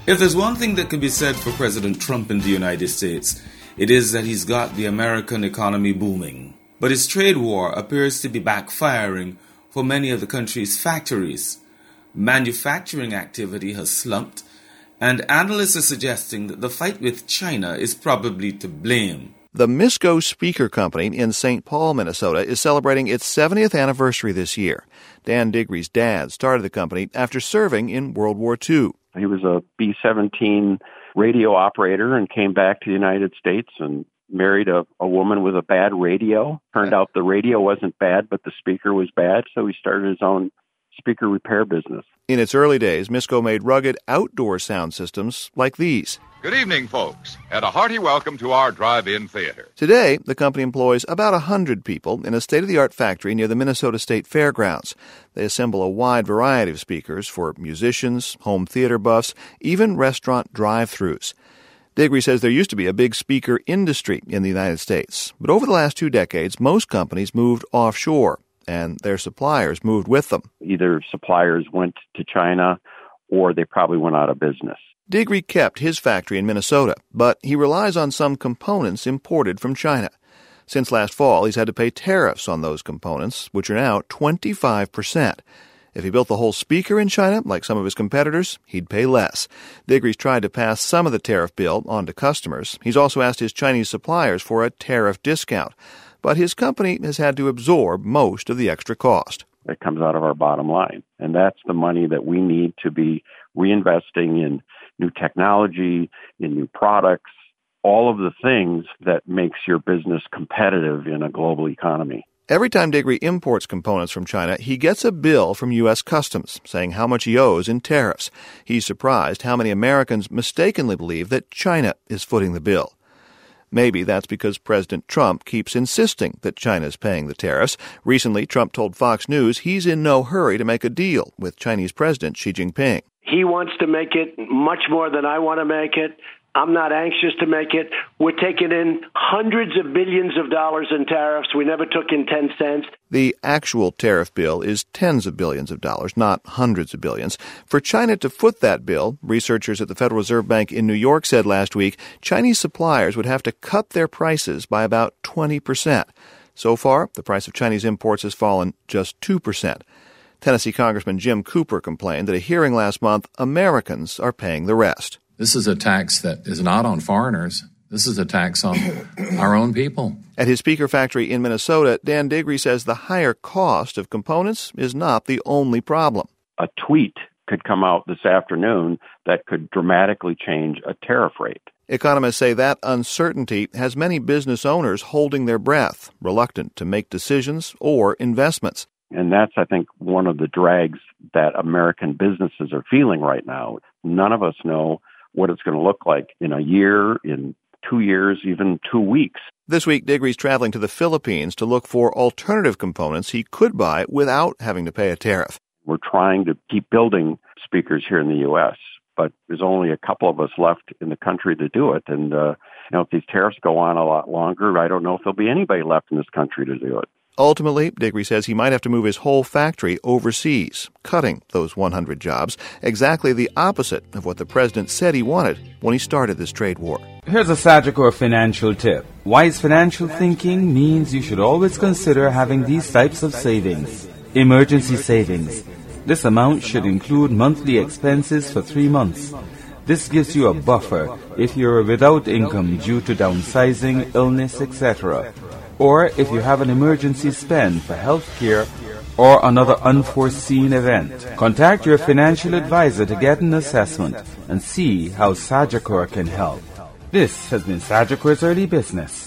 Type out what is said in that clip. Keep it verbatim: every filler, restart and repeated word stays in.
If there's one thing that can be said for President Trump in the United States, it is that he's got the American economy booming. But his trade war appears to be backfiring for many of the country's factories. Manufacturing activity has slumped, and analysts are suggesting that the fight with China is probably to blame. The Misco Speaker Company in Saint Paul, Minnesota, is celebrating its seventieth anniversary this year. Dan Diggory's dad started the company after serving in World War Two. He was a B seventeen radio operator and came back to the United States and married a, a woman with a bad radio. Turned out the radio wasn't bad, but the speaker was bad, so he started his own speaker repair business. In its early days, Misco made rugged outdoor sound systems like these. Good evening, folks, and a hearty welcome to our drive-in theater. Today, the company employs about one hundred people in a state-of-the-art factory near the Minnesota State Fairgrounds. They assemble a wide variety of speakers for musicians, home theater buffs, even restaurant drive-thrus. Diggory says there used to be a big speaker industry in the United States, but over the last two decades, most companies moved offshore, and their suppliers moved with them. Either suppliers went to China or they probably went out of business. Diggory kept his factory in Minnesota, but he relies on some components imported from China. Since last fall, he's had to pay tariffs on those components, which are now twenty-five percent. If he built the whole speaker in China, like some of his competitors, he'd pay less. Diggory's tried to pass some of the tariff bill on to customers. He's also asked his Chinese suppliers for a tariff discount. But his company has had to absorb most of the extra cost. It comes out of our bottom line, and that's the money that we need to be reinvesting in new technology, in new products, all of the things that makes your business competitive in a global economy. Every time Diggory imports components from China, he gets a bill from U S Customs saying how much he owes in tariffs. He's surprised how many Americans mistakenly believe that China is footing the bill. Maybe that's because President Trump keeps insisting that China's paying the tariffs. Recently, Trump told Fox News he's in no hurry to make a deal with Chinese President Xi Jinping. He wants to make it much more than I want to make it. I'm not anxious to make it. We're taking in hundreds of billions of dollars in tariffs. We never took in ten cents. The actual tariff bill is tens of billions of dollars, not hundreds of billions. For China to foot that bill, researchers at the Federal Reserve Bank in New York said last week Chinese suppliers would have to cut their prices by about twenty percent. So far, the price of Chinese imports has fallen just two percent. Tennessee Congressman Jim Cooper complained at a hearing last month Americans are paying the rest. This is a tax that is not on foreigners. This is a tax on our own people. At his speaker factory in Minnesota, Dan Diggory says the higher cost of components is not the only problem. A tweet could come out this afternoon that could dramatically change a tariff rate. Economists say that uncertainty has many business owners holding their breath, reluctant to make decisions or investments. And that's, I think, one of the drags that American businesses are feeling right now. None of us know what it's going to look like in a year, in two years, even two weeks. This week, Diggory's traveling to the Philippines to look for alternative components he could buy without having to pay a tariff. We're trying to keep building speakers here in the U S, but there's only a couple of us left in the country to do it. And, uh, you know, if these tariffs go on a lot longer, I don't know if there'll be anybody left in this country to do it. Ultimately, Diggory says he might have to move his whole factory overseas, cutting those one hundred jobs, exactly the opposite of what the president said he wanted when he started this trade war. Here's a Sagicor financial tip. Wise financial thinking means you should always consider having these types of savings. Emergency savings. This amount should include monthly expenses for three months. This gives you a buffer if you're without income due to downsizing, illness, et cetera, or if you have an emergency spend for health care or another unforeseen event. Contact your financial advisor to get an assessment and see how Sagicor can help. This has been Sagicor's Early Business.